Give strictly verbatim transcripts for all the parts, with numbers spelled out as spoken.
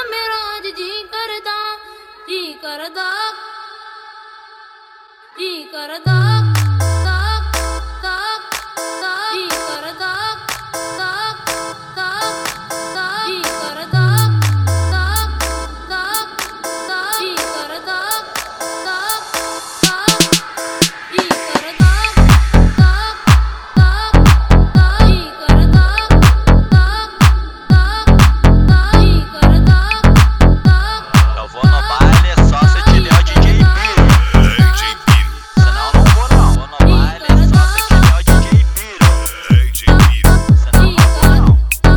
मेरा आज जी करदा जी करदा जी करदा ताक ताक ताक जी करदा ताक ताक ताक जी करदा ताक ताक ताक जी करदा ताक ताक जी करदा ताक ताक ताक जी करदा ताक ताक ताक जी करदा ताक। Eu vou no baile só se tiver o D J Piro. D J Piro. Senão não vou não. Vou no baile só se tiver o D J Piro. D J Piro. Senão não vou não.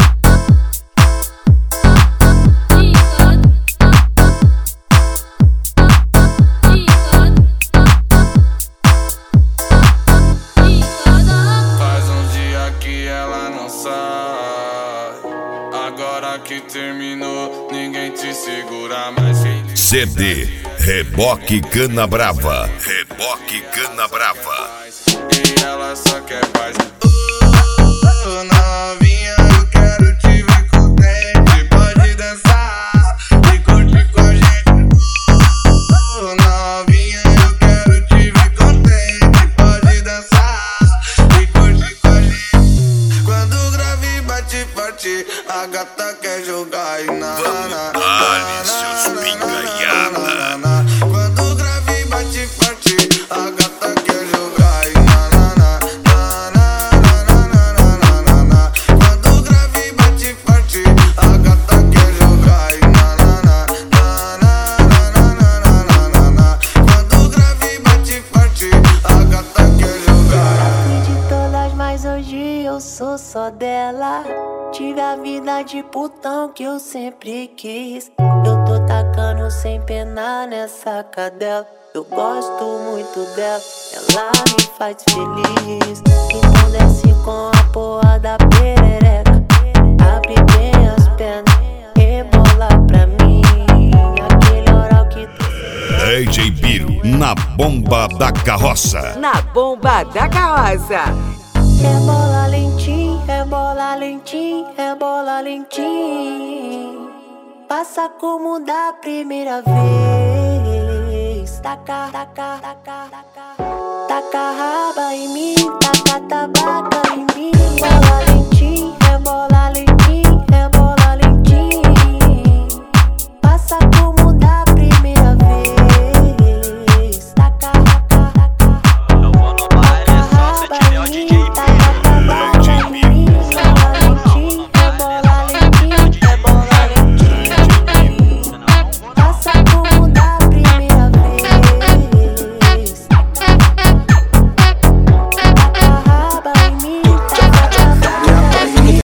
Faz uns dias que ela não sai. Agora que terminou, ninguém te segura mais. C D Reboque Cana Brava. Reboque Cana Brava. E ela só quer paz. Uh, novinha, eu quero te ver contente. Pode dançar e curtir com a gente. Uh, novinha, eu quero te ver contente. Pode dançar e curtir com a gente. Quando o grave bate forte, a gata quer jogar e na na Dale, seus pingaiada. Quando o grave bate forte, a gata quer jogar e na na na na na na na na na. Quando o grave bate forte, a gata quer jogar e na na na na na na na na. Quando o grave bate forte, a gata quer jogar. Fui de todas, mas hoje eu sou só dela. Tive a vida de putão que eu sempre quis. Eu tô tacando sem pena nessa cadela. Eu gosto muito dela, ela me faz feliz. Então desce com a porra da perereca. Abre bem as pernas, rebola pra mim. Aquele oral que tu... D J Piro na bomba da carroça. Na bomba da carroça. Rebola lentinho, rebola lentinho, rebola lentinho. Passa como da primeira vez. Taca, taca, taca, taca. Taca raba em mim, taca tabaca em mim. Bola